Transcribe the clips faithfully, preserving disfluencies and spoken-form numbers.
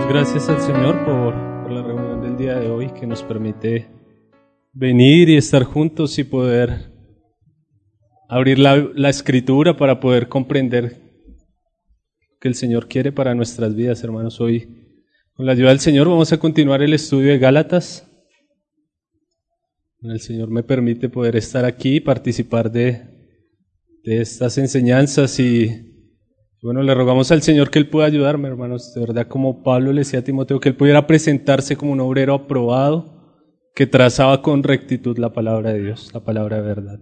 Damos gracias al Señor por, por la reunión del día de hoy que nos permite venir y estar juntos y poder abrir la, la Escritura para poder comprender lo que el Señor quiere para nuestras vidas, hermanos. Hoy, con la ayuda del Señor, vamos a continuar el estudio de Gálatas. El Señor me permite poder estar aquí y participar de, de estas enseñanzas y bueno, le rogamos al Señor que Él pueda ayudarme, hermanos. De verdad, como Pablo le decía a Timoteo, que Él pudiera presentarse como un obrero aprobado que trazaba con rectitud la palabra de Dios, la palabra de verdad.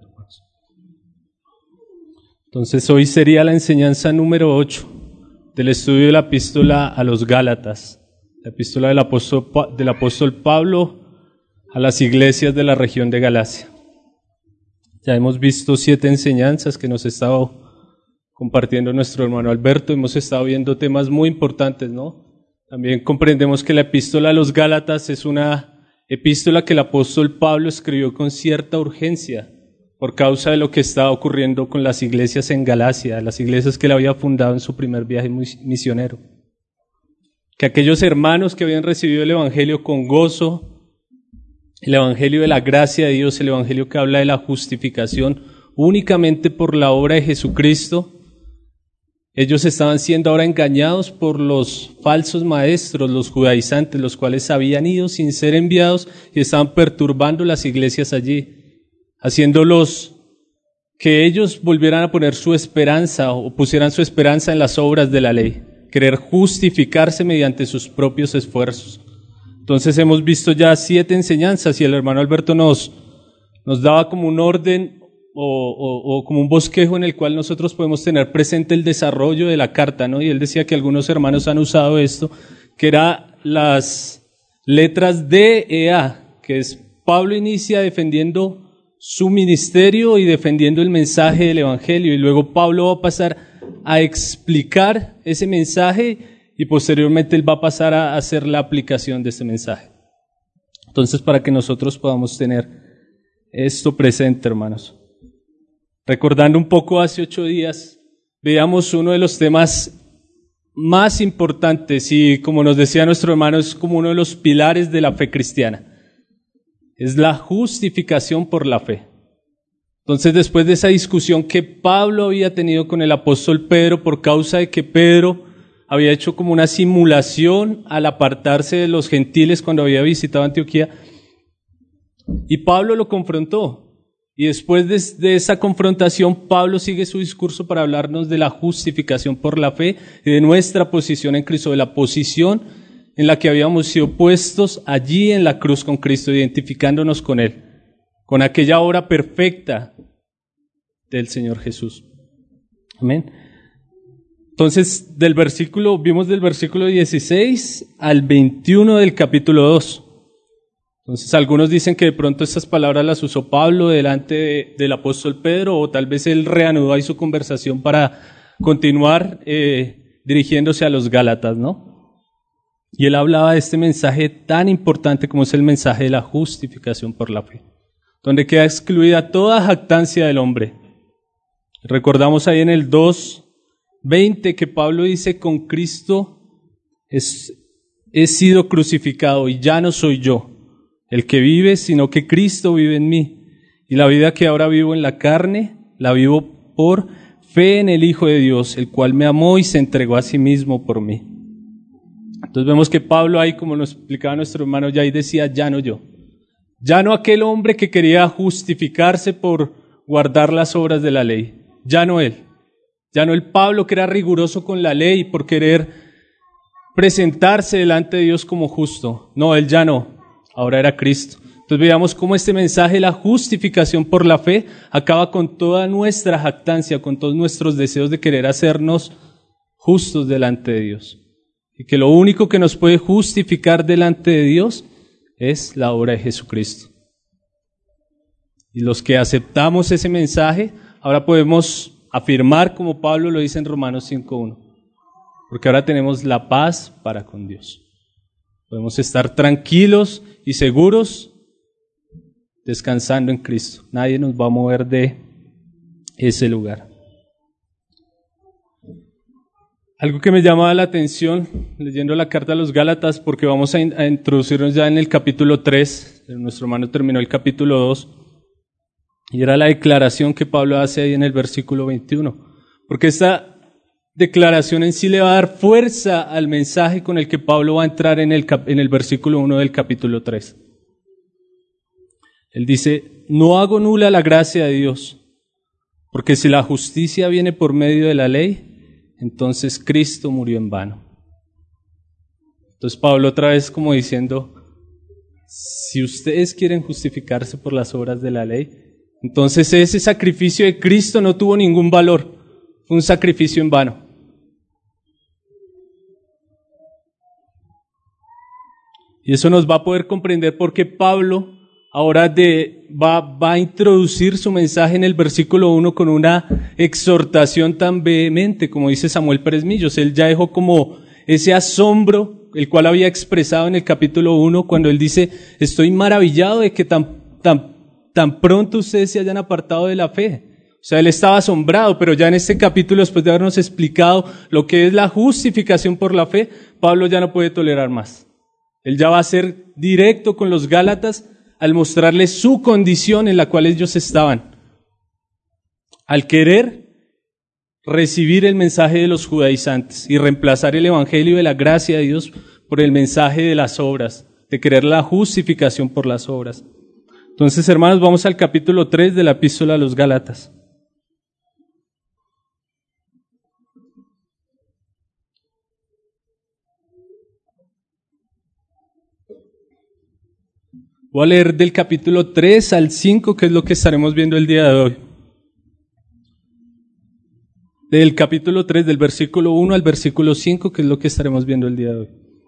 Entonces, hoy sería la enseñanza número ocho del estudio de la epístola a los Gálatas, la epístola del apóstol, del apóstol Pablo a las iglesias de la región de Galacia. Ya hemos visto siete enseñanzas que nos ha estado compartiendo nuestro hermano Alberto. Hemos estado viendo temas muy importantes, ¿no? También comprendemos que la epístola a los Gálatas es una epístola que el apóstol Pablo escribió con cierta urgencia por causa de lo que estaba ocurriendo con las iglesias en Galacia, las iglesias que él había fundado en su primer viaje misionero. Que aquellos hermanos que habían recibido el evangelio con gozo, el evangelio de la gracia de Dios, el evangelio que habla de la justificación únicamente por la obra de Jesucristo, ellos estaban siendo ahora engañados por los falsos maestros, los judaizantes, los cuales habían ido sin ser enviados y estaban perturbando las iglesias allí, haciéndolos que ellos volvieran a poner su esperanza o pusieran su esperanza en las obras de la ley, querer justificarse mediante sus propios esfuerzos. Entonces hemos visto ya siete enseñanzas y el hermano Alberto nos, nos daba como un orden O, o, o como un bosquejo en el cual nosotros podemos tener presente el desarrollo de la carta, ¿no? Y él decía que algunos hermanos han usado esto, que era las letras D E A, que es Pablo inicia defendiendo su ministerio y defendiendo el mensaje del evangelio, y luego Pablo va a pasar a explicar ese mensaje y posteriormente él va a pasar a hacer la aplicación de ese mensaje. Entonces, para que nosotros podamos tener esto presente, hermanos. Recordando un poco hace ocho días, veamos uno de los temas más importantes y, como nos decía nuestro hermano, es como uno de los pilares de la fe cristiana. Es la justificación por la fe. Entonces, después de esa discusión que Pablo había tenido con el apóstol Pedro por causa de que Pedro había hecho como una simulación al apartarse de los gentiles cuando había visitado Antioquía, y Pablo lo confrontó. Y después de, de esa confrontación, Pablo sigue su discurso para hablarnos de la justificación por la fe y de nuestra posición en Cristo, de la posición en la que habíamos sido puestos allí en la cruz con Cristo, identificándonos con Él, con aquella obra perfecta del Señor Jesús. Amén. Entonces, del versículo, vimos del versículo dieciséis al veintiuno del capítulo dos. Entonces, algunos dicen que de pronto estas palabras las usó Pablo delante de, del apóstol Pedro, o tal vez él reanudó ahí su conversación para continuar eh, dirigiéndose a los Gálatas, ¿no? Y él hablaba de este mensaje tan importante como es el mensaje de la justificación por la fe, donde queda excluida toda jactancia del hombre. Recordamos ahí en el dos veinte que Pablo dice: con Cristo es, he sido crucificado y ya no soy yo el que vive, sino que Cristo vive en mí. Y la vida que ahora vivo en la carne, la vivo por fe en el Hijo de Dios, el cual me amó y se entregó a sí mismo por mí. Entonces vemos que Pablo ahí, como nos explicaba nuestro hermano, ya ahí decía: ya no yo. Ya no aquel hombre que quería justificarse por guardar las obras de la ley. Ya no él. Ya no el Pablo que era riguroso con la ley por querer presentarse delante de Dios como justo. No, él ya no. Ahora era Cristo. Entonces veamos cómo este mensaje, la justificación por la fe, acaba con toda nuestra jactancia, con todos nuestros deseos de querer hacernos justos delante de Dios. Y que lo único que nos puede justificar delante de Dios es la obra de Jesucristo. Y los que aceptamos ese mensaje, ahora podemos afirmar, como Pablo lo dice en Romanos cinco uno, porque ahora tenemos la paz para con Dios. Podemos estar tranquilos y seguros descansando en Cristo. Nadie nos va a mover de ese lugar. Algo que me llama la atención leyendo la carta a los Gálatas, porque vamos a, in- a introducirnos ya en el capítulo tres, nuestro hermano terminó el capítulo dos, y era la declaración que Pablo hace ahí en el versículo veintiuno, porque esta declaración en sí le va a dar fuerza al mensaje con el que Pablo va a entrar en el, cap- en el versículo uno del capítulo tres. Él dice: no hago nula la gracia de Dios, porque si la justicia viene por medio de la ley, entonces Cristo murió en vano. Entonces Pablo otra vez como diciendo, si ustedes quieren justificarse por las obras de la ley, entonces ese sacrificio de Cristo no tuvo ningún valor, fue un sacrificio en vano. Y eso nos va a poder comprender porque Pablo ahora de, va, va a introducir su mensaje en el versículo uno con una exhortación tan vehemente, como dice Samuel Pérez Millos. Él ya dejó como ese asombro, el cual había expresado en el capítulo uno, cuando él dice, estoy maravillado de que tan, tan, tan pronto ustedes se hayan apartado de la fe. O sea, él estaba asombrado, pero ya en este capítulo, después de habernos explicado lo que es la justificación por la fe, Pablo ya no puede tolerar más. Él ya va a ser directo con los Gálatas, al mostrarles su condición en la cual ellos estaban, al querer recibir el mensaje de los judaizantes y reemplazar el evangelio de la gracia de Dios por el mensaje de las obras, de querer la justificación por las obras. Entonces, hermanos, vamos al capítulo tres de la epístola a los Gálatas. Voy a leer del capítulo tres al cinco, que es lo que estaremos viendo el día de hoy. Del capítulo tres, del versículo uno al versículo cinco, que es lo que estaremos viendo el día de hoy.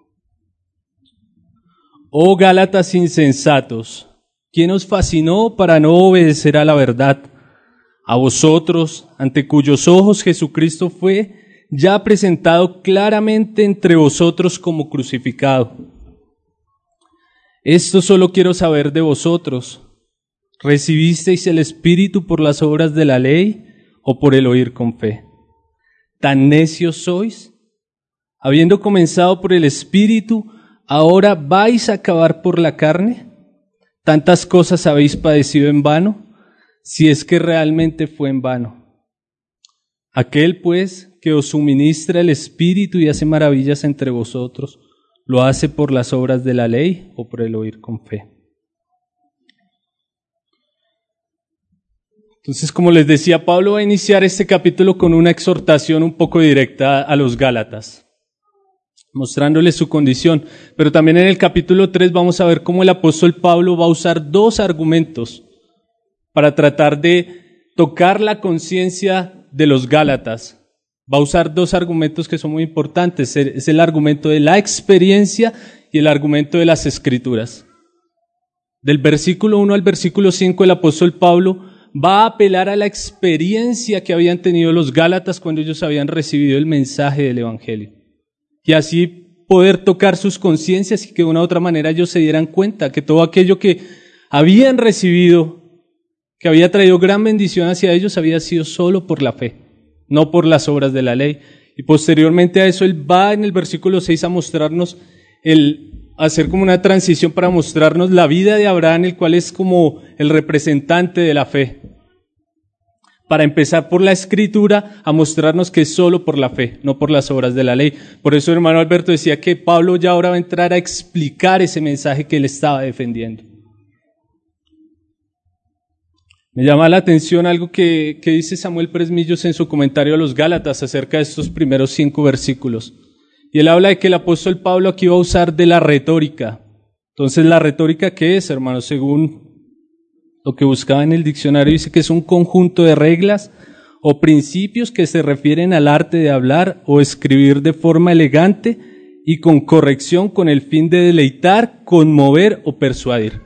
Oh Gálatas insensatos, ¿quién os fascinó para no obedecer a la verdad? A vosotros, ante cuyos ojos Jesucristo fue ya presentado claramente entre vosotros como crucificado. Esto solo quiero saber de vosotros. ¿Recibisteis el Espíritu por las obras de la ley o por el oír con fe? ¿Tan necios sois? Habiendo comenzado por el Espíritu, ¿ahora vais a acabar por la carne? ¿Tantas cosas habéis padecido en vano? Si es que realmente fue en vano. Aquel, pues, que os suministra el Espíritu y hace maravillas entre vosotros, ¿lo hace por las obras de la ley o por el oír con fe? Entonces, como les decía, Pablo va a iniciar este capítulo con una exhortación un poco directa a los Gálatas, mostrándoles su condición. Pero también en el capítulo tres vamos a ver cómo el apóstol Pablo va a usar dos argumentos para tratar de tocar la conciencia de los Gálatas. Va a usar dos argumentos que son muy importantes. Es el argumento de la experiencia y el argumento de las Escrituras. Del versículo uno al versículo cinco, el apóstol Pablo va a apelar a la experiencia que habían tenido los Gálatas cuando ellos habían recibido el mensaje del Evangelio. Y así poder tocar sus conciencias y que de una u otra manera ellos se dieran cuenta que todo aquello que habían recibido, que había traído gran bendición hacia ellos, había sido solo por la fe, no por las obras de la ley. Y posteriormente a eso, él va en el versículo seis a mostrarnos, el hacer como una transición para mostrarnos la vida de Abraham, el cual es como el representante de la fe. Para empezar por la Escritura, a mostrarnos que es solo por la fe, no por las obras de la ley. Por eso, hermano Alberto decía que Pablo ya ahora va a entrar a explicar ese mensaje que él estaba defendiendo. Me llama la atención algo que, que dice Samuel Pérez Millos en su comentario a los Gálatas acerca de estos primeros cinco versículos. Y él habla de que el apóstol Pablo aquí va a usar de la retórica. Entonces, ¿la retórica qué es, hermanos? Según lo que buscaba en el diccionario, dice que es un conjunto de reglas o principios que se refieren al arte de hablar o escribir de forma elegante y con corrección con el fin de deleitar, conmover o persuadir.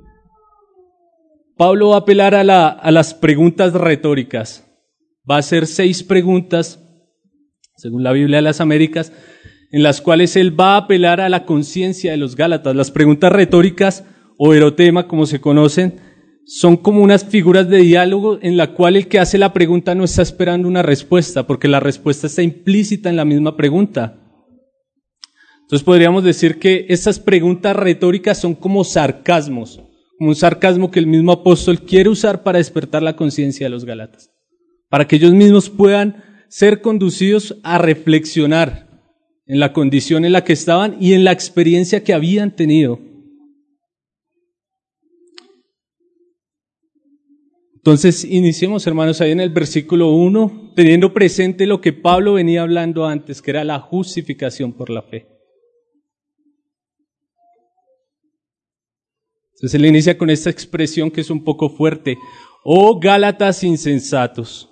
Pablo va a apelar a, la, a las preguntas retóricas. Va a hacer seis preguntas, según la Biblia de las Américas, en las cuales él va a apelar a la conciencia de los Gálatas. Las preguntas retóricas o erotema, como se conocen, son como unas figuras de diálogo en la cual el que hace la pregunta no está esperando una respuesta, porque la respuesta está implícita en la misma pregunta. Entonces podríamos decir que esas preguntas retóricas son como sarcasmos, como un sarcasmo que el mismo apóstol quiere usar para despertar la conciencia de los Gálatas, para que ellos mismos puedan ser conducidos a reflexionar en la condición en la que estaban y en la experiencia que habían tenido. Entonces, iniciemos, hermanos, ahí en el versículo uno, teniendo presente lo que Pablo venía hablando antes, que era la justificación por la fe. Entonces, él inicia con esta expresión que es un poco fuerte. ¡Oh, Gálatas insensatos!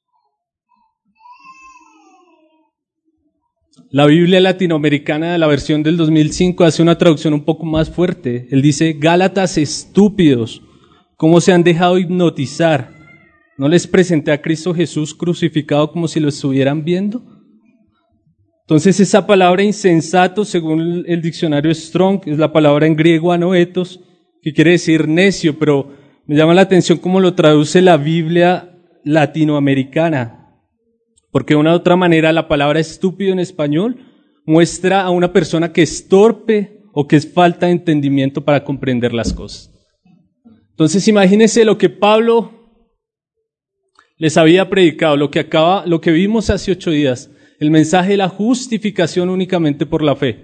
La Biblia latinoamericana de la versión del dos mil cinco hace una traducción un poco más fuerte. Él dice, Gálatas estúpidos, ¿cómo se han dejado hipnotizar? ¿No les presenté a Cristo Jesús crucificado como si lo estuvieran viendo? Entonces esa palabra insensato, según el diccionario Strong, es la palabra en griego anoetos, que quiere decir necio, pero me llama la atención cómo lo traduce la Biblia latinoamericana. Porque de una u otra manera la palabra estúpido en español muestra a una persona que es torpe o que es falta de entendimiento para comprender las cosas. Entonces imagínense lo que Pablo les había predicado, lo que acaba, lo que vimos hace ocho días, el mensaje de la justificación únicamente por la fe.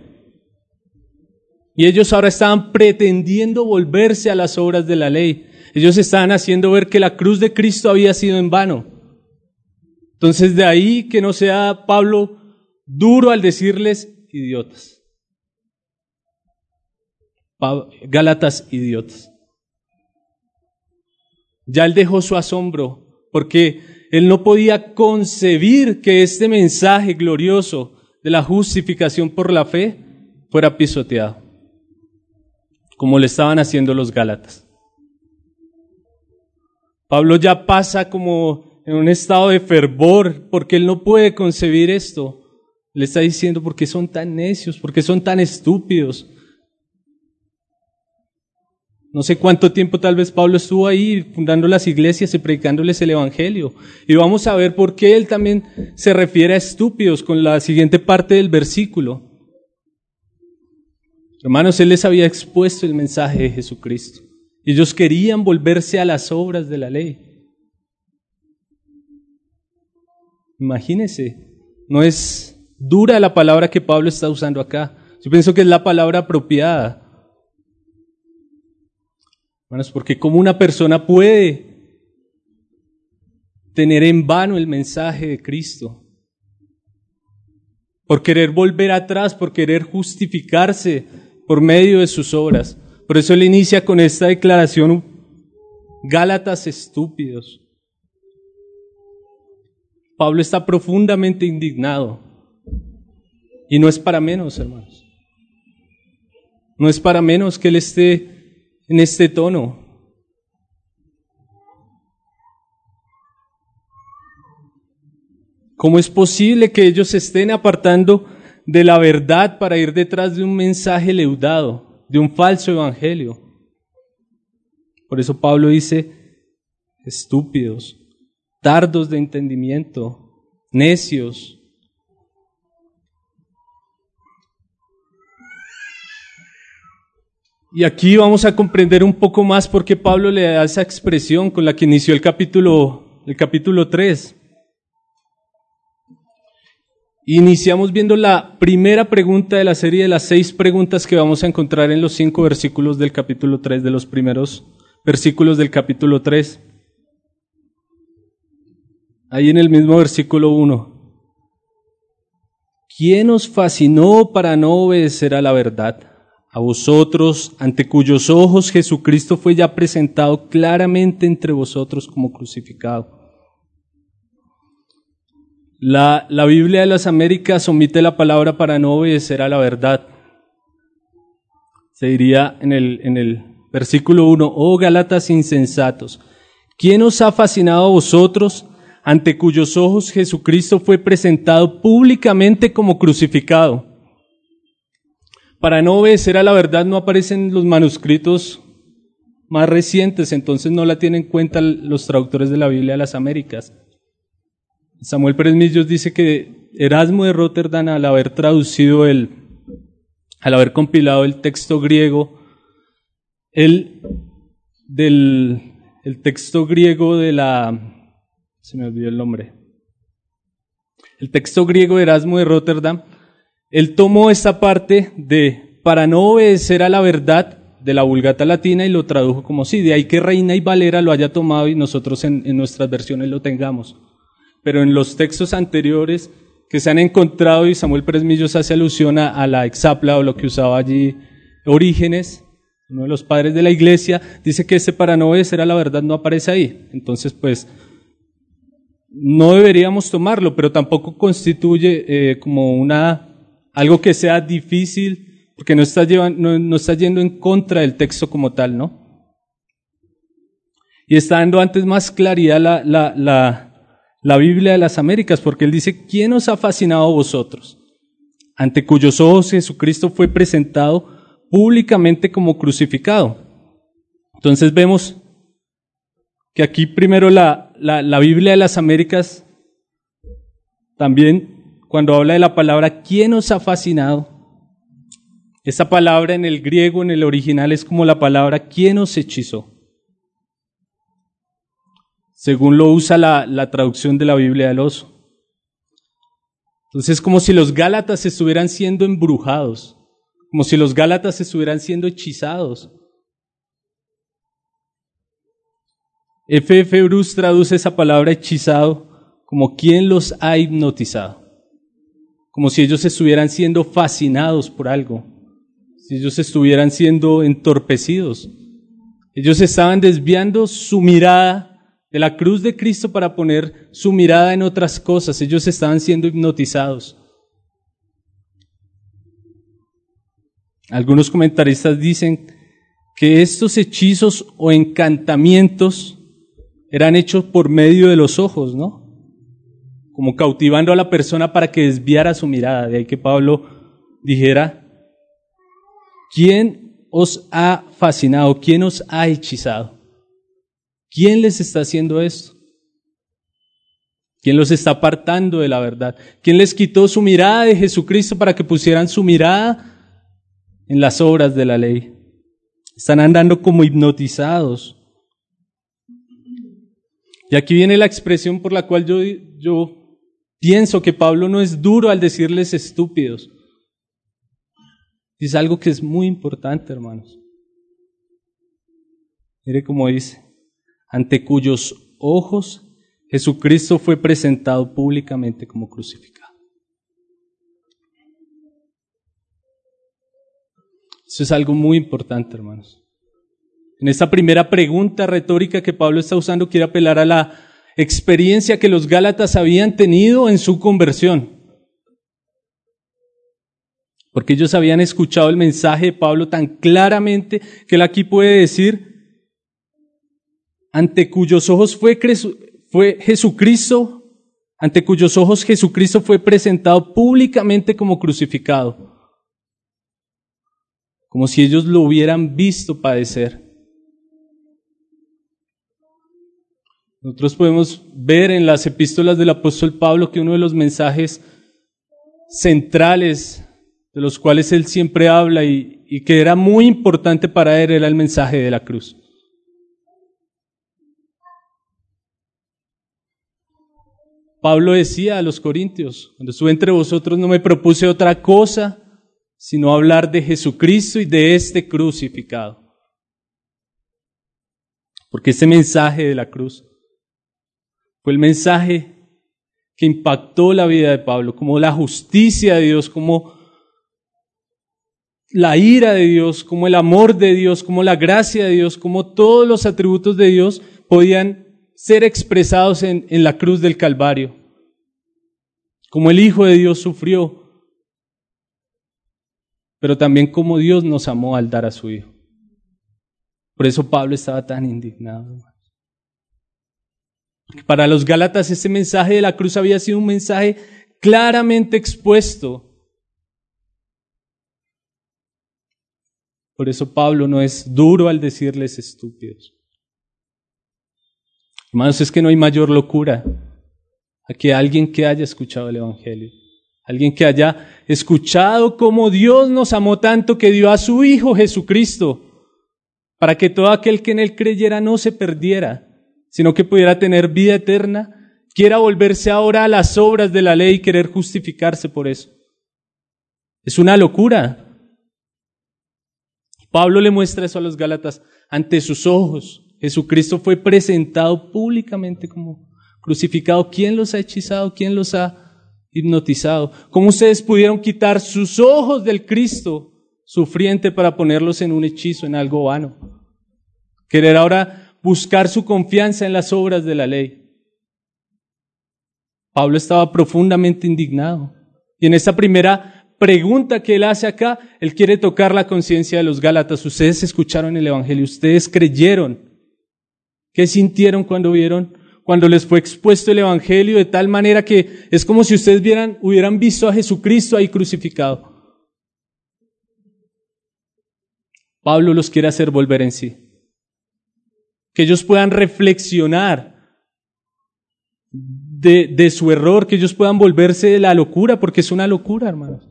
Y ellos ahora estaban pretendiendo volverse a las obras de la ley. Ellos estaban haciendo ver que la cruz de Cristo había sido en vano. Entonces de ahí que no sea Pablo duro al decirles idiotas. Gálatas idiotas. Ya él dejó su asombro porque él no podía concebir que este mensaje glorioso de la justificación por la fe fuera pisoteado, como le estaban haciendo los Gálatas. Pablo ya pasa como en un estado de fervor, porque él no puede concebir esto. Le está diciendo, ¿por qué son tan necios? ¿Por qué son tan estúpidos? No sé cuánto tiempo tal vez Pablo estuvo ahí fundando las iglesias y predicándoles el evangelio. Y vamos a ver por qué él también se refiere a estúpidos con la siguiente parte del versículo. Hermanos, él les había expuesto el mensaje de Jesucristo. Ellos querían volverse a las obras de la ley. Imagínense, no es dura la palabra que Pablo está usando acá. Yo pienso que es la palabra apropiada. Hermanos, porque cómo una persona puede tener en vano el mensaje de Cristo, por querer volver atrás, por querer justificarse por medio de sus obras. Por eso él inicia con esta declaración, Gálatas estúpidos. Pablo está profundamente indignado. Y no es para menos, hermanos. No es para menos que él esté en este tono. ¿Cómo es posible que ellos se estén apartando de la verdad para ir detrás de un mensaje leudado, de un falso evangelio? Por eso Pablo dice, estúpidos, tardos de entendimiento, necios. Y aquí vamos a comprender un poco más por qué Pablo le da esa expresión con la que inició el capítulo, el capítulo tres. Iniciamos viendo la primera pregunta de la serie de las seis preguntas que vamos a encontrar en los cinco versículos del capítulo tres, de los primeros versículos del capítulo tres. Ahí en el mismo versículo uno. ¿Quién os fascinó para no obedecer a la verdad? A vosotros, ante cuyos ojos Jesucristo fue ya presentado claramente entre vosotros como crucificado. La, la Biblia de las Américas omite la palabra para no obedecer a la verdad. Se diría en el, en el versículo uno, oh Gálatas insensatos, ¿quién os ha fascinado a vosotros, ante cuyos ojos Jesucristo fue presentado públicamente como crucificado? Para no obedecer a la verdad no aparecen los manuscritos más recientes, entonces no la tienen en cuenta los traductores de la Biblia de las Américas. Samuel Pérez Millos dice que Erasmo de Róterdam, al haber traducido el, al haber compilado el texto griego, el, del, el texto griego de la, se me olvidó el nombre, el texto griego de Erasmo de Róterdam, él tomó esta parte de, para no obedecer a la verdad, de la Vulgata Latina y lo tradujo como sí, de ahí que Reina y Valera lo haya tomado y nosotros en, en nuestras versiones lo tengamos. Pero en los textos anteriores que se han encontrado, y Samuel Pérez Millos hace alusión a, a la Exapla o lo que usaba allí Orígenes, uno de los padres de la iglesia, dice que ese para no obedecer a la verdad no aparece ahí. Entonces, pues, no deberíamos tomarlo, pero tampoco constituye eh, como una, algo que sea difícil, porque no está, llevando, no, no está yendo en contra del texto como tal, ¿no? Y está dando antes más claridad la, la, la, la Biblia de las Américas, porque él dice, ¿quién os ha fascinado a vosotros? Ante cuyos ojos Jesucristo fue presentado públicamente como crucificado. Entonces vemos que aquí primero la, la, la Biblia de las Américas, también cuando habla de la palabra, ¿quién os ha fascinado? Esa palabra en el griego, en el original, es como la palabra ¿quién os hechizó? Según lo usa la, la traducción de la Biblia del Oso. Entonces es como si los Gálatas estuvieran siendo embrujados, como si los Gálatas estuvieran siendo hechizados. F F Bruce traduce esa palabra hechizado como ¿quién los ha hipnotizado? Como si ellos estuvieran siendo fascinados por algo. Si ellos estuvieran siendo entorpecidos. Ellos estaban desviando su mirada de la cruz de Cristo para poner su mirada en otras cosas. Ellos estaban siendo hipnotizados. Algunos comentaristas dicen que estos hechizos o encantamientos eran hechos por medio de los ojos, ¿no? Como cautivando a la persona para que desviara su mirada. De ahí que Pablo dijera, ¿quién os ha fascinado? ¿Quién os ha hechizado? ¿Quién les está haciendo esto? ¿Quién los está apartando de la verdad? ¿Quién les quitó su mirada de Jesucristo para que pusieran su mirada en las obras de la ley? Están andando como hipnotizados. Y aquí viene la expresión por la cual yo, yo pienso que Pablo no es duro al decirles estúpidos. Es algo que es muy importante, hermanos. Mire cómo dice, ante cuyos ojos Jesucristo fue presentado públicamente como crucificado. Eso es algo muy importante, hermanos. En esta primera pregunta retórica que Pablo está usando, quiere apelar a la experiencia que los Gálatas habían tenido en su conversión. Porque ellos habían escuchado el mensaje de Pablo tan claramente que él aquí puede decir, ante cuyos ojos fue, fue Jesucristo, ante cuyos ojos Jesucristo fue presentado públicamente como crucificado. Como si ellos lo hubieran visto padecer. Nosotros podemos ver en las epístolas del apóstol Pablo que uno de los mensajes centrales de los cuales él siempre habla y, y que era muy importante para él era el mensaje de la cruz. Pablo decía a los corintios, cuando estuve entre vosotros no me propuse otra cosa sino hablar de Jesucristo y de este crucificado. Porque ese mensaje de la cruz fue el mensaje que impactó la vida de Pablo, como la justicia de Dios, como la ira de Dios, como el amor de Dios, como la gracia de Dios, como todos los atributos de Dios podían ser expresados en, en la cruz del Calvario. Como el Hijo de Dios sufrió, pero también como Dios nos amó al dar a su Hijo. Por eso Pablo estaba tan indignado. Para los Gálatas ese mensaje de la cruz había sido un mensaje claramente expuesto. Por eso Pablo no es duro al decirles estúpidos. Hermanos, es que no hay mayor locura a que alguien que haya escuchado el Evangelio, alguien que haya escuchado cómo Dios nos amó tanto que dio a su Hijo Jesucristo, para que todo aquel que en Él creyera no se perdiera, sino que pudiera tener vida eterna, quiera volverse ahora a las obras de la ley y querer justificarse por eso. Es una locura. Pablo le muestra eso a los Gálatas ante sus ojos. Jesucristo fue presentado públicamente como crucificado. ¿Quién los ha hechizado? ¿Quién los ha hipnotizado? ¿Cómo ustedes pudieron quitar sus ojos del Cristo sufriente para ponerlos en un hechizo, en algo vano? Querer ahora buscar su confianza en las obras de la ley. Pablo estaba profundamente indignado. Y en esta primera pregunta que él hace acá, él quiere tocar la conciencia de los Gálatas. Ustedes escucharon el Evangelio, ustedes creyeron. ¿Qué sintieron cuando vieron, cuando les fue expuesto el Evangelio de tal manera que es como si ustedes vieran, hubieran visto a Jesucristo ahí crucificado? Pablo los quiere hacer volver en sí. Que ellos puedan reflexionar de, de su error, que ellos puedan volverse de la locura, porque es una locura, hermanos.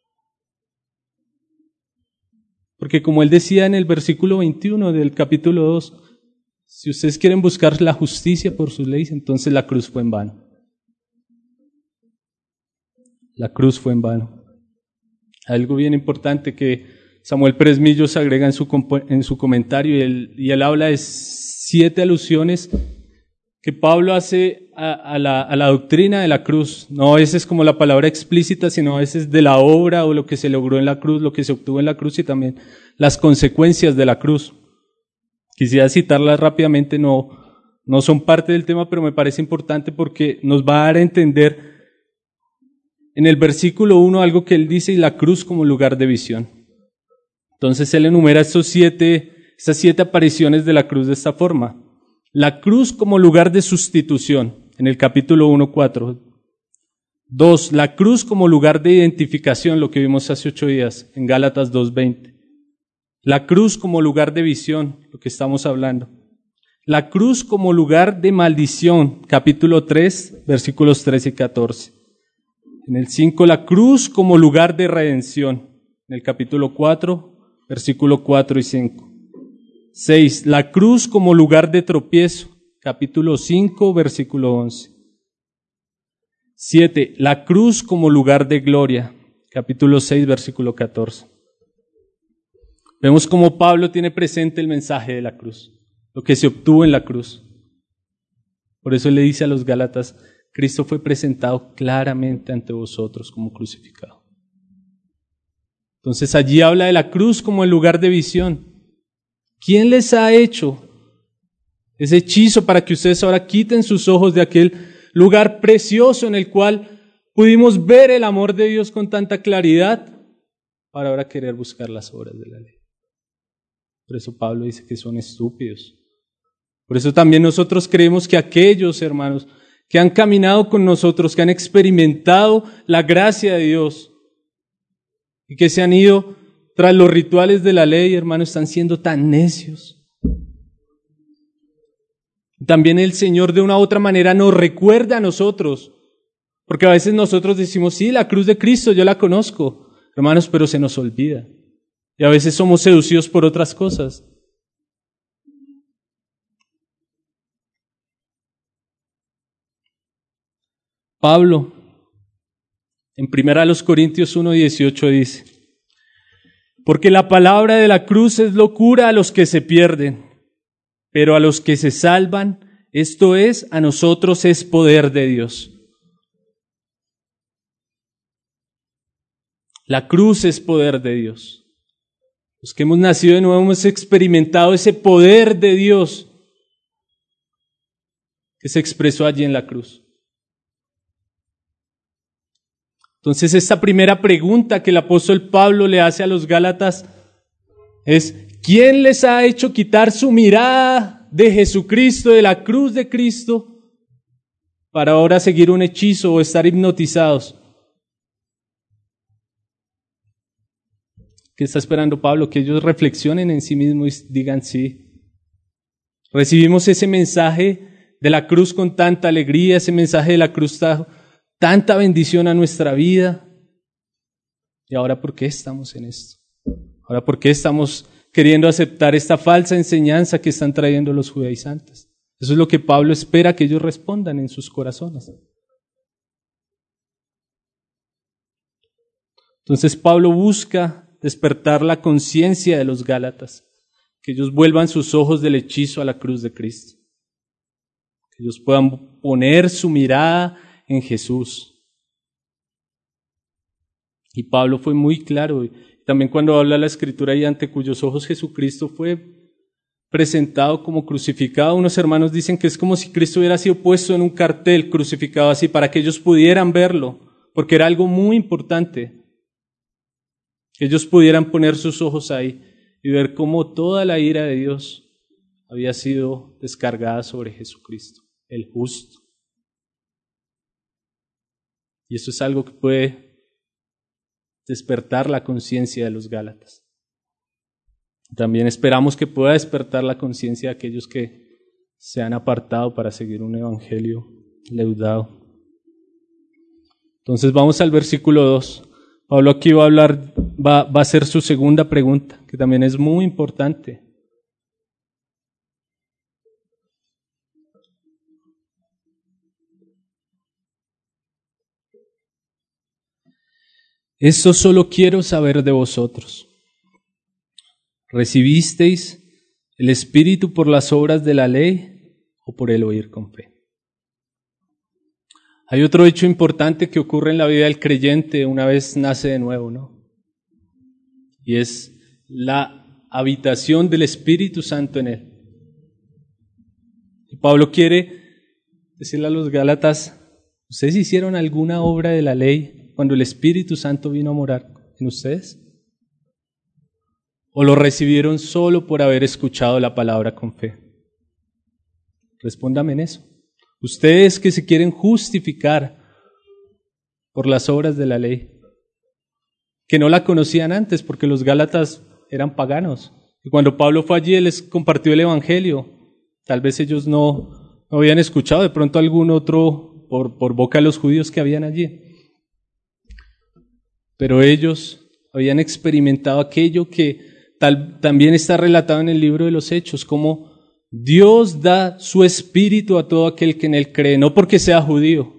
Porque como él decía en el versículo veintiuno del capítulo dos, si ustedes quieren buscar la justicia por sus leyes, entonces la cruz fue en vano. La cruz fue en vano. Algo bien importante que Samuel Pérez Millos agrega en su, en su comentario, y él, y él habla de siete alusiones que Pablo hace a, a, la, a la doctrina de la cruz. No a veces como la palabra explícita, sino a veces de la obra o lo que se logró en la cruz, lo que se obtuvo en la cruz y también las consecuencias de la cruz. Quisiera citarlas rápidamente, no, no son parte del tema, pero me parece importante porque nos va a dar a entender en el versículo uno algo que él dice, y la cruz como lugar de visión. Entonces él enumera estos siete, estas siete apariciones de la cruz de esta forma. La cruz como lugar de sustitución, en el capítulo uno, cuatro. Dos, la cruz como lugar de identificación, lo que vimos hace ocho días, en Gálatas dos, veinte. La cruz como lugar de visión, lo que estamos hablando. La cruz como lugar de maldición, capítulo tres, versículos trece y catorce. En el cinco, la cruz como lugar de redención, en el capítulo cuatro, versículo cuatro y cinco. seis. La cruz como lugar de tropiezo, capítulo cinco, versículo once. siete. La cruz como lugar de gloria, capítulo seis, versículo catorce. Vemos cómo Pablo tiene presente el mensaje de la cruz, lo que se obtuvo en la cruz. Por eso le dice a los Gálatas, Cristo fue presentado claramente ante vosotros como crucificado. Entonces allí habla de la cruz como el lugar de visión. ¿Quién les ha hecho ese hechizo para que ustedes ahora quiten sus ojos de aquel lugar precioso en el cual pudimos ver el amor de Dios con tanta claridad para ahora querer buscar las obras de la ley? Por eso Pablo dice que son estúpidos. Por eso también nosotros creemos que aquellos hermanos que han caminado con nosotros, que han experimentado la gracia de Dios y que se han ido tras los rituales de la ley, hermanos, están siendo tan necios. También el Señor de una u otra manera nos recuerda a nosotros, porque a veces nosotros decimos, sí, la cruz de Cristo yo la conozco, hermanos, pero se nos olvida. Y a veces somos seducidos por otras cosas. Pablo, en primera a los Corintios uno dieciocho dice, porque la palabra de la cruz es locura a los que se pierden, pero a los que se salvan, esto es, a nosotros es poder de Dios. La cruz es poder de Dios. Los que hemos nacido de nuevo hemos experimentado ese poder de Dios que se expresó allí en la cruz. Entonces, esta primera pregunta que el apóstol Pablo le hace a los Gálatas es, ¿quién les ha hecho quitar su mirada de Jesucristo, de la cruz de Cristo, para ahora seguir un hechizo o estar hipnotizados? ¿Qué está esperando Pablo? Que ellos reflexionen en sí mismos y digan sí. Recibimos ese mensaje de la cruz con tanta alegría, ese mensaje de la cruz trajo tanta bendición a nuestra vida. ¿Y ahora por qué estamos en esto? ¿Ahora por qué estamos queriendo aceptar esta falsa enseñanza que están trayendo los judaizantes? Eso es lo que Pablo espera que ellos respondan en sus corazones. Entonces Pablo busca despertar la conciencia de los Gálatas, que ellos vuelvan sus ojos del hechizo a la cruz de Cristo, que ellos puedan poner su mirada en Jesús. Y Pablo fue muy claro, también cuando habla la Escritura y ante cuyos ojos Jesucristo fue presentado como crucificado. Unos hermanos dicen que es como si Cristo hubiera sido puesto en un cartel crucificado así para que ellos pudieran verlo, porque era algo muy importante. Que ellos pudieran poner sus ojos ahí y ver cómo toda la ira de Dios había sido descargada sobre Jesucristo, el justo. Y esto es algo que puede despertar la conciencia de los Gálatas. También esperamos que pueda despertar la conciencia de aquellos que se han apartado para seguir un evangelio leudado. Entonces vamos al versículo dos. Pablo aquí va a hablar, va, va a hacer su segunda pregunta, que también es muy importante. Esto solo quiero saber de vosotros. ¿Recibisteis el Espíritu por las obras de la ley o por el oír con fe? Hay otro hecho importante que ocurre en la vida del creyente una vez nace de nuevo, ¿no? Y es la habitación del Espíritu Santo en él. Y Pablo quiere decirle a los Gálatas, ¿ustedes hicieron alguna obra de la ley cuando el Espíritu Santo vino a morar en ustedes? ¿O lo recibieron solo por haber escuchado la palabra con fe? Respóndame en eso. Ustedes que se quieren justificar por las obras de la ley, que no la conocían antes porque los Gálatas eran paganos. Y cuando Pablo fue allí, él les compartió el Evangelio. Tal vez ellos no, no habían escuchado, de pronto algún otro por, por boca de los judíos que habían allí. Pero ellos habían experimentado aquello que tal, también está relatado en el libro de los Hechos, como Dios da su Espíritu a todo aquel que en Él cree, no porque sea judío,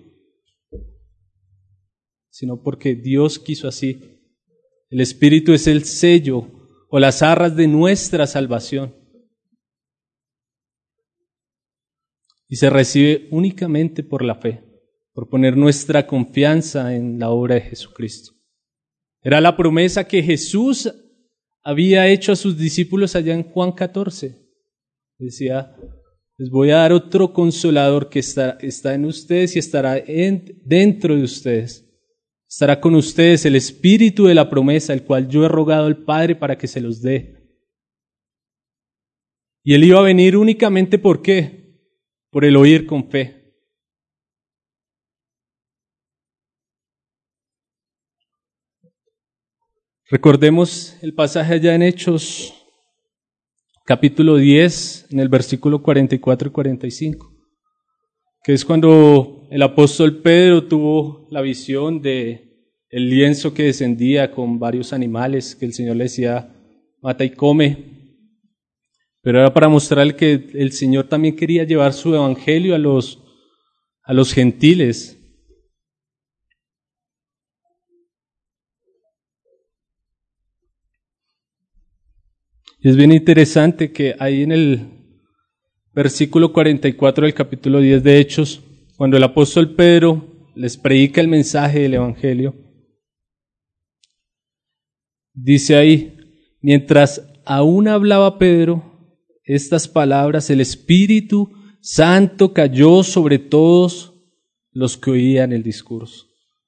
sino porque Dios quiso así. El Espíritu es el sello o las arras de nuestra salvación. Y se recibe únicamente por la fe, por poner nuestra confianza en la obra de Jesucristo. Era la promesa que Jesús había hecho a sus discípulos allá en Juan catorce. Decía, les voy a dar otro consolador que está, está en ustedes y estará en, dentro de ustedes. Estará con ustedes el Espíritu de la promesa, el cual yo he rogado al Padre para que se los dé. Y Él iba a venir únicamente ¿por qué? Por el oír con fe. Recordemos el pasaje allá en Hechos, capítulo diez, en el versículo cuarenta y cuatro y cuarenta y cinco, que es cuando el apóstol Pedro tuvo la visión de el lienzo que descendía con varios animales, que el Señor le decía, mata y come. Pero era para mostrarle que el Señor también quería llevar su evangelio a los, a los gentiles. Y es bien interesante que ahí en el versículo cuarenta y cuatro del capítulo diez de Hechos, cuando el apóstol Pedro les predica el mensaje del evangelio, dice ahí, mientras aún hablaba Pedro estas palabras, el Espíritu Santo cayó sobre todos los que oían el discurso.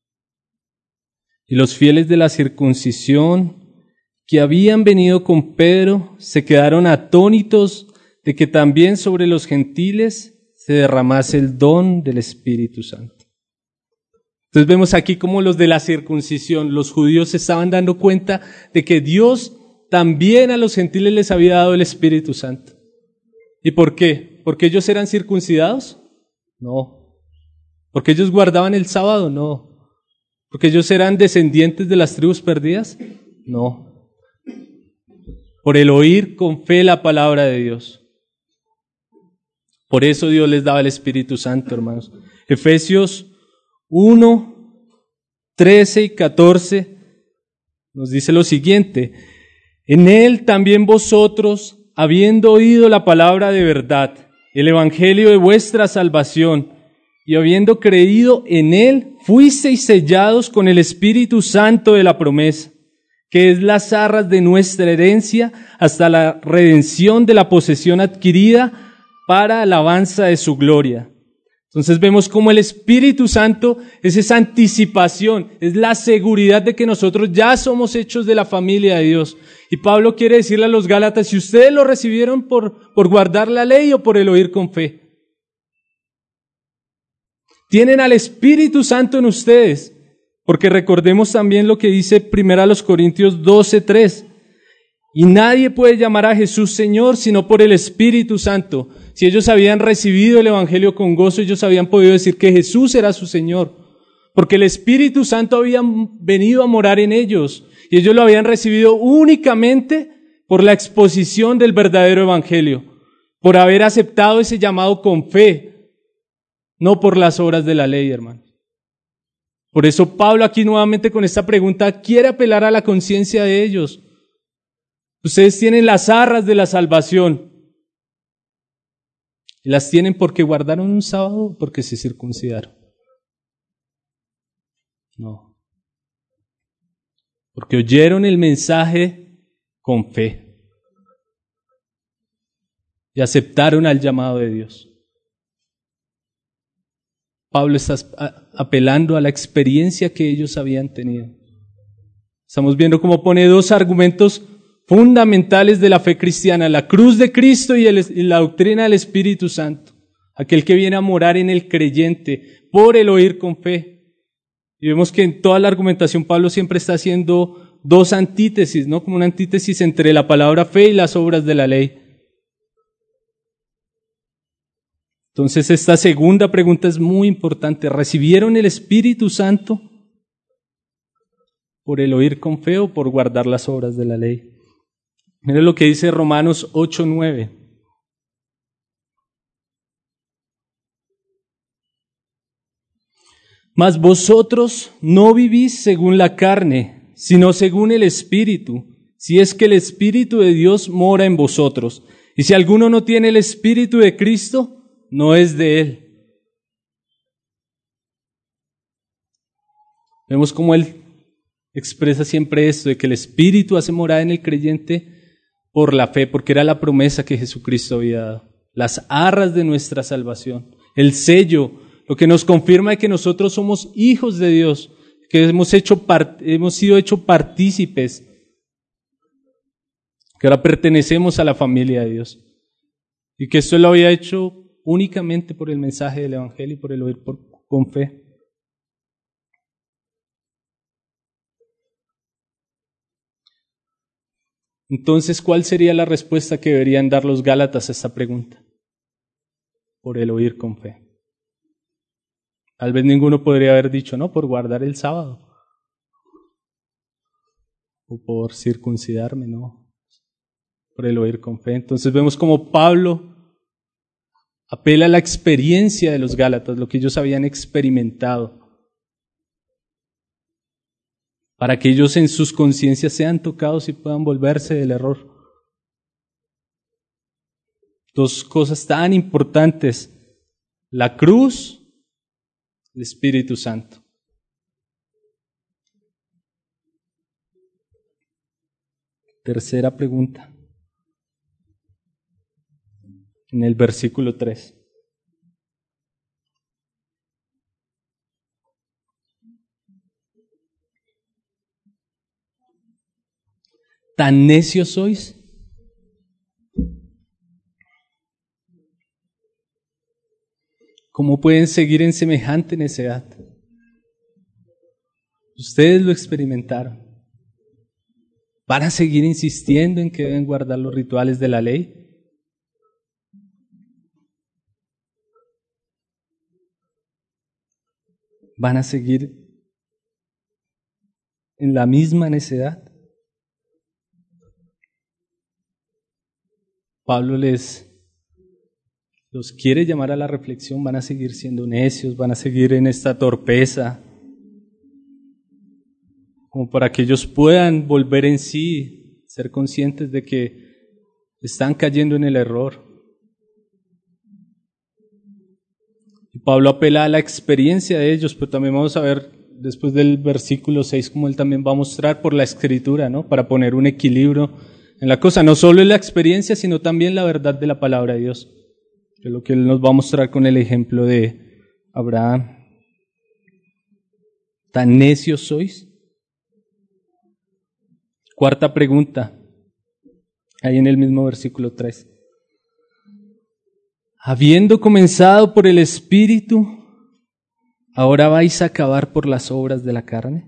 Y los fieles de la circuncisión que habían venido con Pedro se quedaron atónitos de que también sobre los gentiles se derramase el don del Espíritu Santo. Entonces vemos aquí como los de la circuncisión, los judíos se estaban dando cuenta de que Dios también a los gentiles les había dado el Espíritu Santo. ¿Y por qué? ¿Porque ellos eran circuncidados? No. ¿Porque ellos guardaban el sábado? No. ¿Porque ellos eran descendientes de las tribus perdidas? No. Por el oír con fe la palabra de Dios. Por eso Dios les daba el Espíritu Santo, hermanos. Efesios uno, trece y catorce nos dice lo siguiente: en él también vosotros, habiendo oído la palabra de verdad, el evangelio de vuestra salvación, y habiendo creído en él, fuisteis sellados con el Espíritu Santo de la promesa, que es las arras de nuestra herencia hasta la redención de la posesión adquirida para alabanza de su gloria. Entonces vemos cómo el Espíritu Santo es esa anticipación, es la seguridad de que nosotros ya somos hechos de la familia de Dios. Y Pablo quiere decirle a los Gálatas, si ustedes lo recibieron por, por guardar la ley o por el oír con fe. Tienen al Espíritu Santo en ustedes, porque recordemos también lo que dice primero a los Corintios doce, tres. Y nadie puede llamar a Jesús Señor sino por el Espíritu Santo. Si ellos habían recibido el Evangelio con gozo, ellos habían podido decir que Jesús era su Señor, porque el Espíritu Santo había venido a morar en ellos, y ellos lo habían recibido únicamente por la exposición del verdadero Evangelio, por haber aceptado ese llamado con fe, no por las obras de la ley, hermanos. Por eso Pablo aquí nuevamente con esta pregunta quiere apelar a la conciencia de ellos. Ustedes tienen las arras de la salvación. ¿Y las tienen porque guardaron un sábado o porque se circuncidaron? No. Porque oyeron el mensaje con fe y aceptaron al llamado de Dios. Pablo está apelando a la experiencia que ellos habían tenido. Estamos viendo cómo pone dos argumentos fundamentales de la fe cristiana: la cruz de Cristo y, el, y la doctrina del Espíritu Santo, aquel que viene a morar en el creyente por el oír con fe. Y vemos que en toda la argumentación Pablo siempre está haciendo dos antítesis, ¿no? Como una antítesis entre la palabra fe y las obras de la ley. Entonces esta segunda pregunta es muy importante: ¿recibieron el Espíritu Santo por el oír con fe o por guardar las obras de la ley? Miren lo que dice Romanos ocho, nueve. Mas vosotros no vivís según la carne, sino según el Espíritu, si es que el Espíritu de Dios mora en vosotros. Y si alguno no tiene el Espíritu de Cristo, no es de él. Vemos cómo él expresa siempre esto, de que el Espíritu hace morada en el creyente por la fe, porque era la promesa que Jesucristo había dado. Las arras de nuestra salvación, el sello, lo que nos confirma de que nosotros somos hijos de Dios, que hemos, hecho part- hemos sido hechos partícipes, que ahora pertenecemos a la familia de Dios, y que esto lo había hecho únicamente por el mensaje del Evangelio y por el oír por, con fe. Entonces, ¿cuál sería la respuesta que deberían dar los Gálatas a esta pregunta? Por el oír con fe. Tal vez ninguno podría haber dicho, no, por guardar el sábado. O por circuncidarme, no. Por el oír con fe. Entonces vemos como Pablo apela a la experiencia de los Gálatas, lo que ellos habían experimentado, para que ellos en sus conciencias sean tocados y puedan volverse del error. Dos cosas tan importantes: la cruz, el Espíritu Santo. Tercera pregunta, en el versículo tres. ¿Tan necios sois? ¿Cómo pueden seguir en semejante necedad? Ustedes lo experimentaron. ¿Van a seguir insistiendo en que deben guardar los rituales de la ley? ¿Van a seguir en la misma necedad? Pablo les los quiere llamar a la reflexión. ¿Van a seguir siendo necios? ¿Van a seguir en esta torpeza? Como para que ellos puedan volver en sí, ser conscientes de que están cayendo en el error. Y Pablo apela a la experiencia de ellos, pero también vamos a ver después del versículo seis como él también va a mostrar por la escritura, ¿no? Para poner un equilibrio en la cosa. No solo en la experiencia, sino también la verdad de la palabra de Dios. Que es lo que él nos va a mostrar con el ejemplo de Abraham. ¿Tan necios sois? Cuarta pregunta, ahí en el mismo versículo tres. Habiendo comenzado por el Espíritu, ¿ahora vais a acabar por las obras de la carne?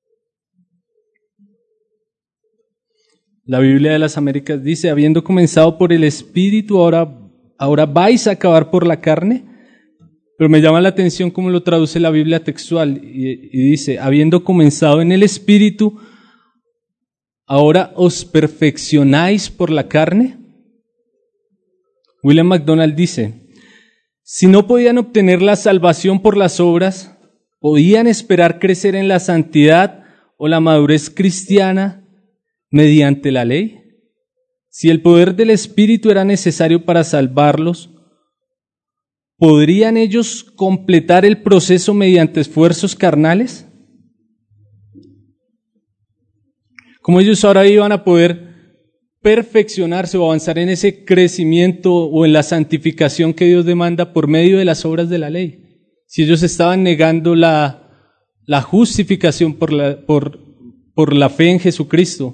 La Biblia de las Américas dice, habiendo comenzado por el Espíritu, ahora, ahora vais a acabar por la carne. Pero me llama la atención cómo lo traduce la Biblia textual y, y dice, habiendo comenzado en el Espíritu, ¿ahora os perfeccionáis por la carne? William MacDonald dice, si no podían obtener la salvación por las obras, ¿podían esperar crecer en la santidad o la madurez cristiana mediante la ley? Si el poder del Espíritu era necesario para salvarlos, ¿podrían ellos completar el proceso mediante esfuerzos carnales? ¿Cómo ellos ahora iban a poder perfeccionarse o avanzar en ese crecimiento o en la santificación que Dios demanda por medio de las obras de la ley? Si ellos estaban negando la, la justificación por la, por, por la fe en Jesucristo.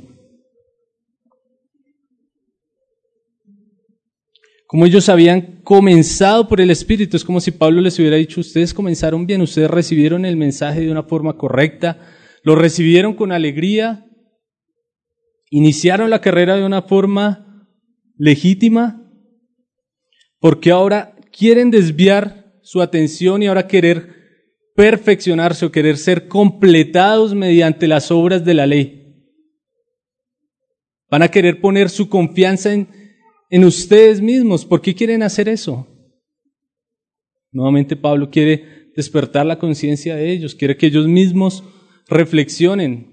Como ellos habían comenzado por el Espíritu, es como si Pablo les hubiera dicho, ustedes comenzaron bien, ustedes recibieron el mensaje de una forma correcta, lo recibieron con alegría, iniciaron la carrera de una forma legítima, porque ahora quieren desviar su atención y ahora querer perfeccionarse o querer ser completados mediante las obras de la ley. Van a querer poner su confianza en, en ustedes mismos. ¿Por qué quieren hacer eso? Nuevamente Pablo quiere despertar la conciencia de ellos, quiere que ellos mismos reflexionen.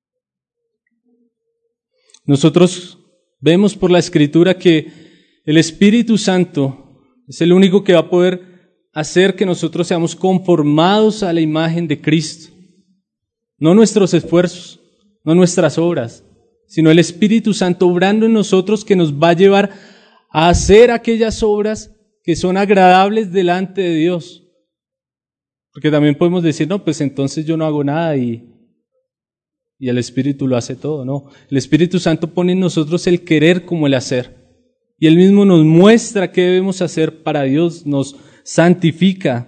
Nosotros vemos por la Escritura que el Espíritu Santo es el único que va a poder hacer que nosotros seamos conformados a la imagen de Cristo. No nuestros esfuerzos, no nuestras obras, sino el Espíritu Santo obrando en nosotros que nos va a llevar a hacer aquellas obras que son agradables delante de Dios. Porque también podemos decir, no, pues entonces yo no hago nada y... y el Espíritu lo hace todo, ¿no? El Espíritu Santo pone en nosotros el querer como el hacer. Y Él mismo nos muestra qué debemos hacer para Dios, nos santifica.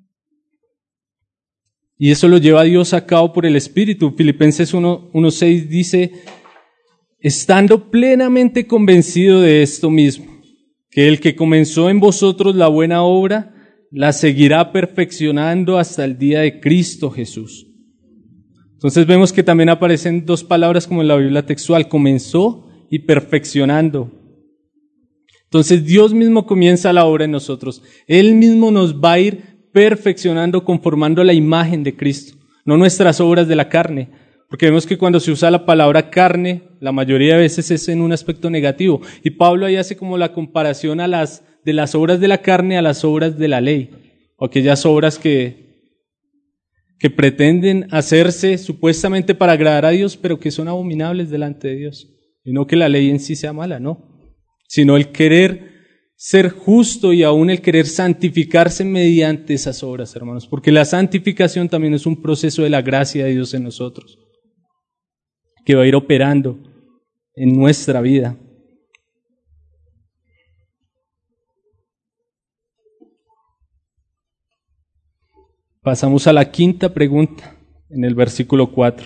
Y eso lo lleva a Dios a cabo por el Espíritu. Filipenses uno seis dice, estando plenamente convencido de esto mismo, que el que comenzó en vosotros la buena obra, la seguirá perfeccionando hasta el día de Cristo Jesús. Entonces vemos que también aparecen dos palabras como en la Biblia textual, comenzó y perfeccionando. Entonces Dios mismo comienza la obra en nosotros. Él mismo nos va a ir perfeccionando, conformando a la imagen de Cristo, no nuestras obras de la carne. Porque vemos que cuando se usa la palabra carne, la mayoría de veces es en un aspecto negativo. Y Pablo ahí hace como la comparación a las, de las obras de la carne a las obras de la ley. O aquellas obras que... que pretenden hacerse supuestamente para agradar a Dios, pero que son abominables delante de Dios. Y no que la ley en sí sea mala, no. Sino el querer ser justo y aún el querer santificarse mediante esas obras, hermanos. Porque la santificación también es un proceso de la gracia de Dios en nosotros, que va a ir operando en nuestra vida. Pasamos a la quinta pregunta. en el versículo cuatro.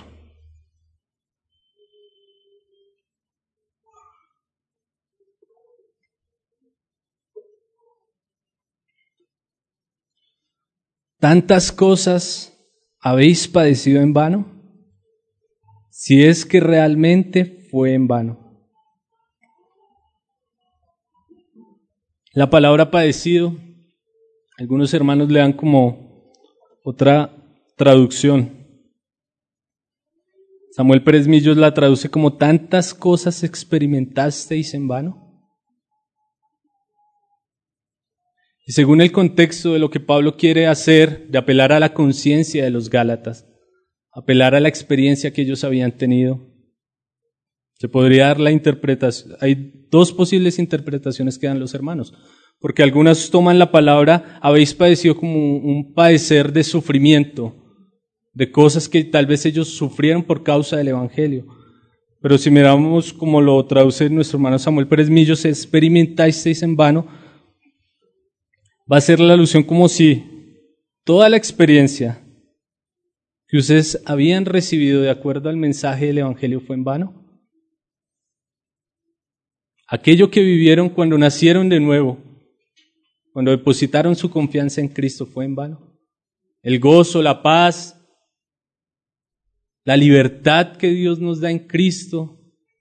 ¿Tantas cosas habéis padecido en vano? Si es que realmente fue en vano. La palabra padecido, algunos hermanos le dan como otra traducción. Samuel Pérez Millos la traduce como tantas cosas experimentasteis en vano. Y según el contexto de lo que Pablo quiere hacer, de apelar a la conciencia de los Gálatas, apelar a la experiencia que ellos habían tenido, se podría dar la interpretación. Hay dos posibles interpretaciones que dan los hermanos, porque algunas toman la palabra habéis padecido como un padecer de sufrimiento, de cosas que tal vez ellos sufrieron por causa del Evangelio. Pero si miramos como lo traduce nuestro hermano Samuel Pérez Millos, experimentasteis en vano, va a ser la alusión como si toda la experiencia que ustedes habían recibido de acuerdo al mensaje del Evangelio fue en vano. Aquello que vivieron cuando nacieron de nuevo, cuando depositaron su confianza en Cristo, fue en vano. El gozo, la paz, la libertad que Dios nos da en Cristo,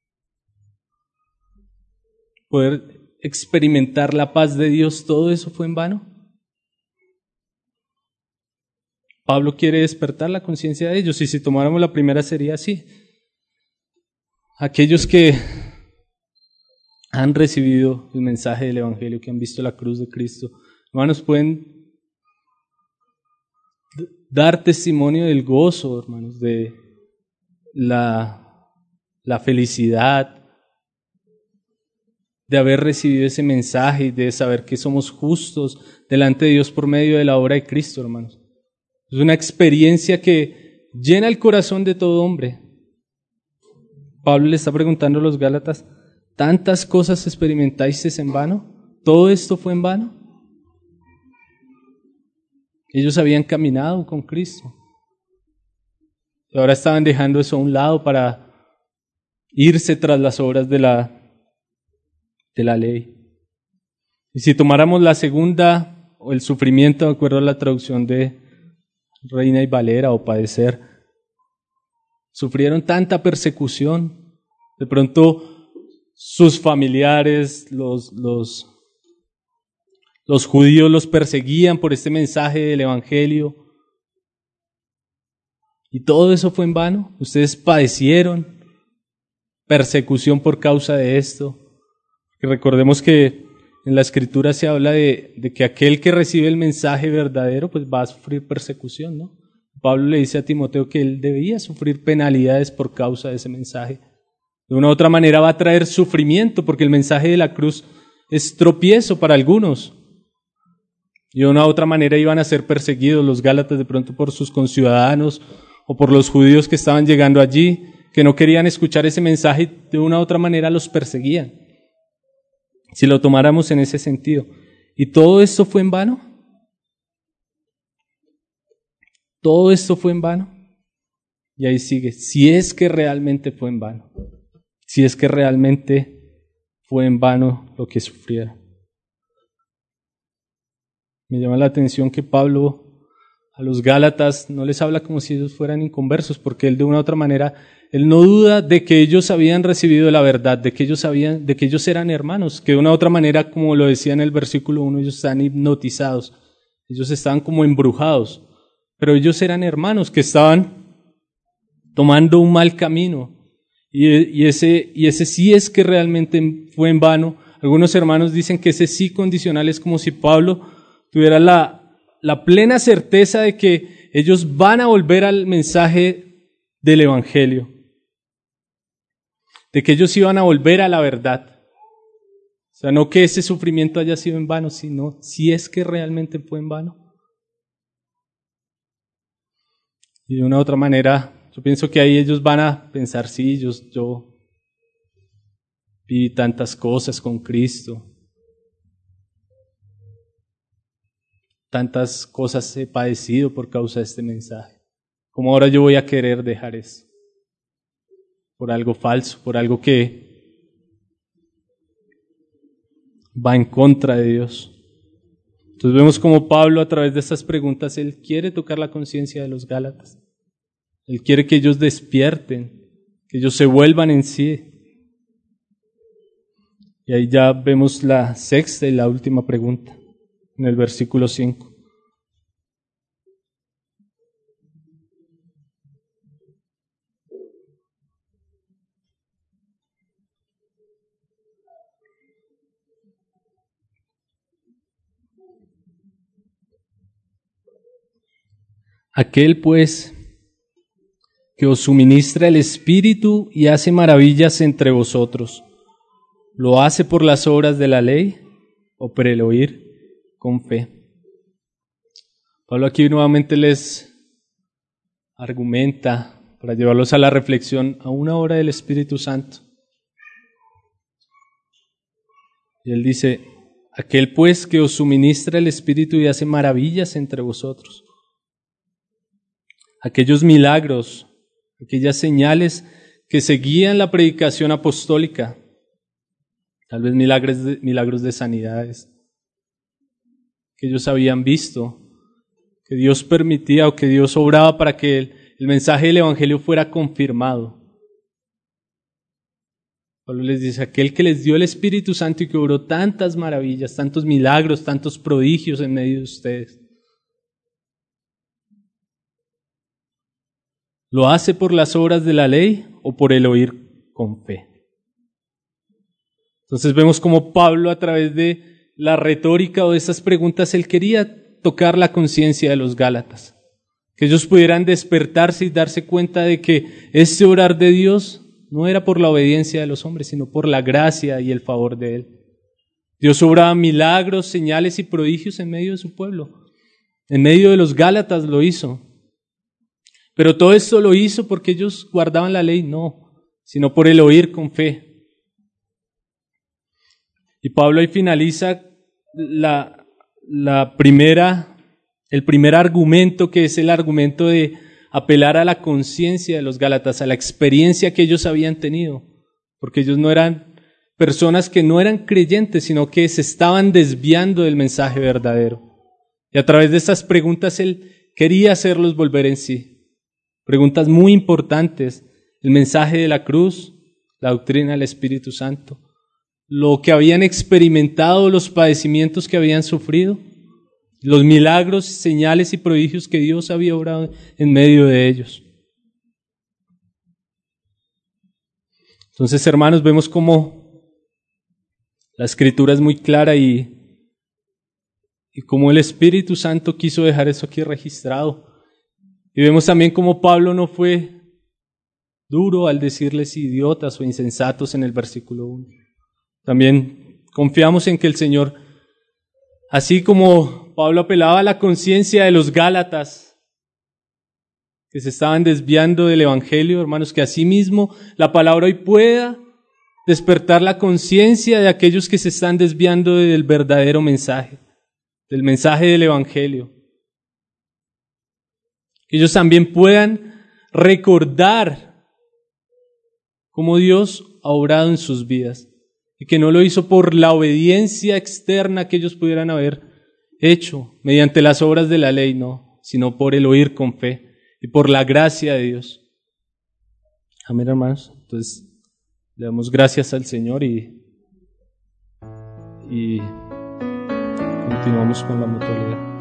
poder experimentar la paz de Dios, ¿todo eso fue en vano? Pablo quiere despertar la conciencia de ellos, y si tomáramos la primera sería así. Aquellos que han recibido el mensaje del Evangelio, que han visto la cruz de Cristo, hermanos, pueden dar testimonio del gozo, hermanos, de la, la felicidad, de haber recibido ese mensaje y de saber que somos justos delante de Dios por medio de la obra de Cristo, hermanos. Es una experiencia que llena el corazón de todo hombre. Pablo le está preguntando a los Gálatas, ¿tantas cosas experimentasteis en vano? ¿Todo esto fue en vano? Ellos habían caminado con Cristo. Y ahora estaban dejando eso a un lado para irse tras las obras de la de la ley. Y si tomáramos la segunda, o el sufrimiento, de acuerdo a la traducción de Reina y Valera, o padecer, sufrieron tanta persecución, de pronto sus familiares, los, los, los judíos los perseguían por este mensaje del Evangelio, y todo eso fue en vano. Ustedes padecieron persecución por causa de esto. Y recordemos que en la Escritura se habla de, de que aquel que recibe el mensaje verdadero pues va a sufrir persecución, ¿no? Pablo le dice a Timoteo que él debía sufrir penalidades por causa de ese mensaje. De una u otra manera va a traer sufrimiento, porque el mensaje de la cruz es tropiezo para algunos. Y de una u otra manera iban a ser perseguidos los Gálatas de pronto por sus conciudadanos o por los judíos que estaban llegando allí, que no querían escuchar ese mensaje y de una u otra manera los perseguían. Si lo tomáramos en ese sentido. ¿Y todo esto fue en vano? ¿Todo esto fue en vano? Y ahí sigue, si es que realmente fue en vano. Si es que realmente fue en vano lo que sufrieron. Me llama la atención que Pablo a los Gálatas no les habla como si ellos fueran inconversos, porque él de una u otra manera, él no duda de que ellos habían recibido la verdad, de que ellos sabían, de que ellos eran hermanos, que de una u otra manera, como lo decía en el versículo uno, ellos están hipnotizados, ellos estaban como embrujados, pero ellos eran hermanos que estaban tomando un mal camino, y, y, ese, y ese sí es que realmente fue en vano. Algunos hermanos dicen que ese sí condicional es como si Pablo tuviera la la plena certeza de que ellos van a volver al mensaje del Evangelio, de que ellos iban a volver a la verdad. O sea, no que ese sufrimiento haya sido en vano, sino si es que realmente fue en vano. Y de una u otra manera, yo pienso que ahí ellos van a pensar, sí, yo, yo viví tantas cosas con Cristo, tantas cosas he padecido por causa de este mensaje. ¿Cómo ahora yo voy a querer dejar eso? Por algo falso, por algo que va en contra de Dios. Entonces vemos como Pablo, a través de estas preguntas, él quiere tocar la conciencia de los Gálatas. Él quiere que ellos despierten, que ellos se vuelvan en sí. Y ahí ya vemos la sexta y la última pregunta, en el versículo cinco. Aquel pues que os suministra el Espíritu y hace maravillas entre vosotros, ¿lo hace por las obras de la ley o por el oír con fe? Pablo aquí nuevamente les argumenta para llevarlos a la reflexión a una obra del Espíritu Santo. Y él dice, aquel pues que os suministra el Espíritu y hace maravillas entre vosotros. Aquellos milagros, aquellas señales que seguían la predicación apostólica, tal vez milagros de, milagros de sanidades, que ellos habían visto, que Dios permitía o que Dios obraba para que el, el mensaje del Evangelio fuera confirmado. Pablo les dice, aquel que les dio el Espíritu Santo y que obró tantas maravillas, tantos milagros, tantos prodigios en medio de ustedes, ¿lo hace por las obras de la ley o por el oír con fe? Entonces vemos como Pablo, a través de la retórica o de esas preguntas, él quería tocar la conciencia de los Gálatas, que ellos pudieran despertarse y darse cuenta de que este orar de Dios no era por la obediencia de los hombres, sino por la gracia y el favor de Él. Dios obraba milagros, señales y prodigios en medio de su pueblo. En medio de los Gálatas lo hizo. Pero todo esto lo hizo porque ellos guardaban la ley, no, sino por el oír con fe. Y Pablo ahí finaliza la, la primera, el primer argumento, que es el argumento de apelar a la conciencia de los Gálatas, a la experiencia que ellos habían tenido, porque ellos no eran personas que no eran creyentes, sino que se estaban desviando del mensaje verdadero. Y a través de estas preguntas él quería hacerlos volver en sí. Preguntas muy importantes: el mensaje de la cruz, la doctrina del Espíritu Santo, lo que habían experimentado, los padecimientos que habían sufrido, los milagros, señales y prodigios que Dios había obrado en medio de ellos. Entonces, hermanos, vemos cómo la Escritura es muy clara y, y cómo el Espíritu Santo quiso dejar eso aquí registrado. Y vemos también cómo Pablo no fue duro al decirles idiotas o insensatos en el versículo uno. También confiamos en que el Señor, así como Pablo apelaba a la conciencia de los Gálatas, que se estaban desviando del Evangelio, hermanos, que asimismo la palabra hoy pueda despertar la conciencia de aquellos que se están desviando del verdadero mensaje, del mensaje del Evangelio. Que ellos también puedan recordar cómo Dios ha obrado en sus vidas y que no lo hizo por la obediencia externa que ellos pudieran haber hecho mediante las obras de la ley, no, sino por el oír con fe y por la gracia de Dios. Amén, hermanos. Entonces, le damos gracias al Señor y, y continuamos con la mutualidad.